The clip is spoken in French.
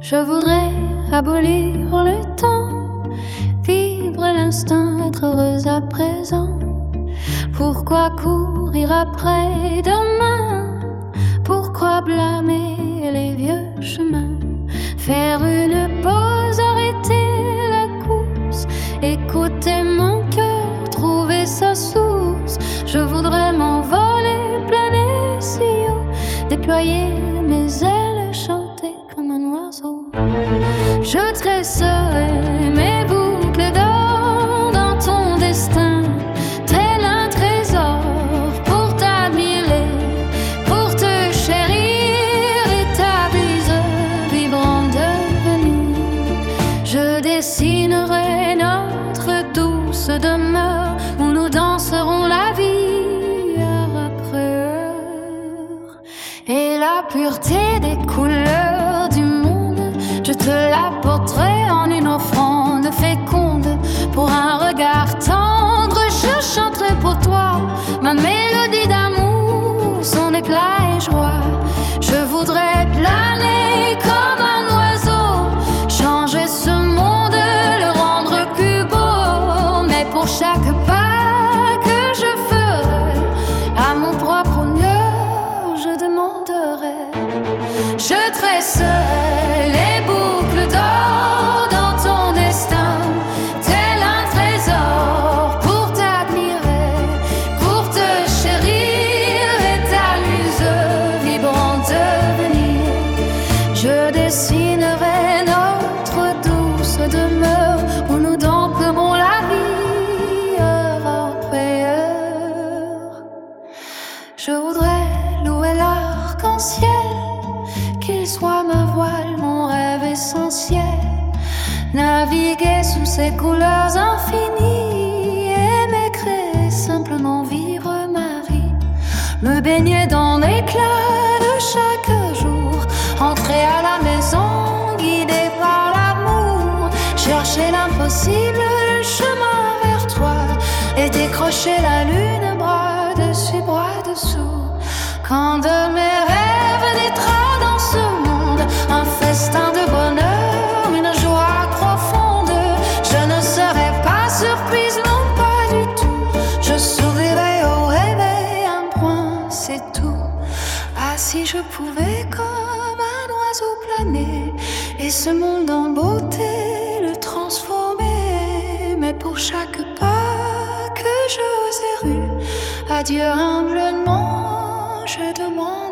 Je voudrais abolir le temps, vivre l'instant, être heureuse à présent. Pourquoi courir après demain? Pourquoi blâmer les vieux chemins? Faire une pause, arrêter la course, écouter mon cœur, trouver sa source. Je voudrais m'envoler, planer si haut, déployer mes ailes, chanter comme un oiseau. Je tresserai mes boucles d'or dans ton destin, tel un trésor pour t'admirer, pour te chérir et ta bise vibrant devenir. Je dessinerai notre douce demeure où nous danserons la vie heure après heure. Et la pureté des couleurs du monde, je te l'apporterai en une offrande féconde. Pour un regard tendre, je chanterai pour toi ma mélodie d'amour, son éclat et joie. Je voudrais planer comme un oiseau, changer ce monde, le rendre plus beau. Mais pour chaque pas que je ferai, à mon propre honneur, je demanderai. Je tresserai les boucles d'or dans ton destin, tel un trésor pour t'admirer, pour te chérir et ta muse vibrant devenir. Je dessinerai notre douce demeure où nous danserons la vie heure après heure. Je voudrais louer l'arc-en-ciel, qu'il soit ma voile, mon rêve essentiel. Naviguer sous ces couleurs infinies, aimer, créer, simplement vivre ma vie. Me baigner dans l'éclat de chaque jour, entrer à la maison, guidé par l'amour. Chercher l'impossible, le chemin vers toi, et décrocher la lune, bras dessus, bras dessous. Quand de mes rêves naîtra dans ce monde un festin de bonheur, une joie profonde, je ne serai pas surprise, non pas du tout. Je sourirai au réveil, un point, c'est tout. Ah, si je pouvais comme un oiseau planer, et ce monde en beauté le transformer. Mais pour chaque pas que j'ose eu, adieu humblement, je demande.